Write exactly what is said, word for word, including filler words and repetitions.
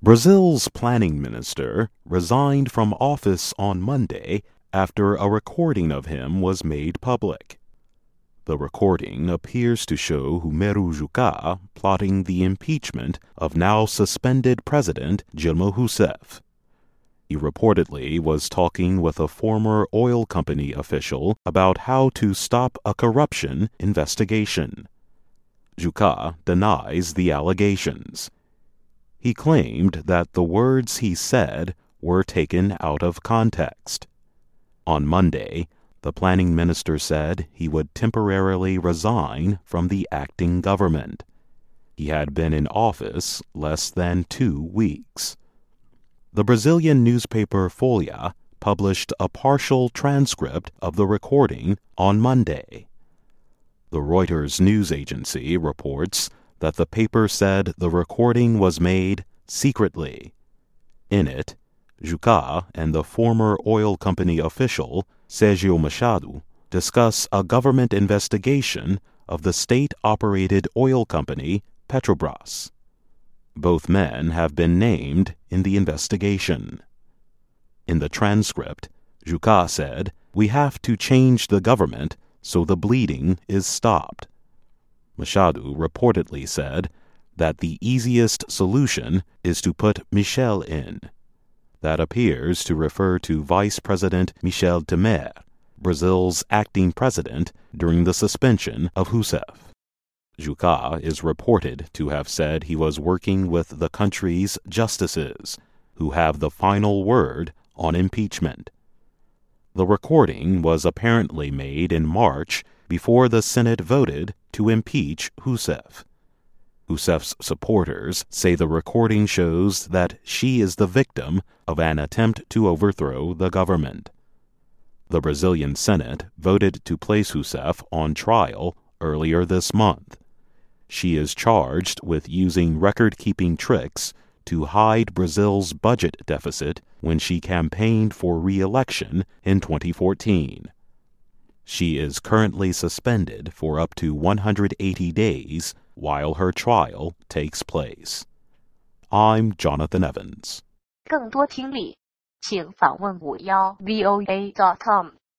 Brazil's planning minister resigned from office on Monday after a recording of him was made public. The recording appears to show Romero Jucá plotting the impeachment of now suspended President Dilma Rousseff. He reportedly was talking with a former oil company official about how to stop a corruption investigation. Jucá denies the allegations. He claimed that the words he said were taken out of context. On Monday, the planning minister said he would temporarily resign from the acting government. He had been in office less than two weeks. The Brazilian newspaper Folha published a partial transcript of the recording on Monday. The Reuters news agency reports that the paper said the recording was made secretly. In it, Jucá and the former oil company official Sérgio Machado discuss a government investigation of the state-operated oil company Petrobras. Both men have been named in the investigation. In the transcript, Jucá said, "We have to change the government so the bleeding is stopped." Machado reportedly said that the easiest solution is to put Michel in. That appears to refer to Vice President Michel Temer, Brazil's acting president during the suspension of Rousseff. Jucá is reported to have said he was working with the country's justices, who have the final word on impeachment. The recording was apparently made in March before the Senate voted to impeach Rousseff. Rousseff's supporters say the recording shows that she is the victim of an attempt to overthrow the government. The Brazilian Senate voted to place Rousseff on trial earlier this month. She is charged with using record-keeping tricks to hide Brazil's budget deficit when she campaigned for re-election in twenty fourteen. She is currently suspended for up to one hundred eighty days while her trial takes place. I'm Jonathan Evans. 更多听力，请访问五幺 V O A dot com。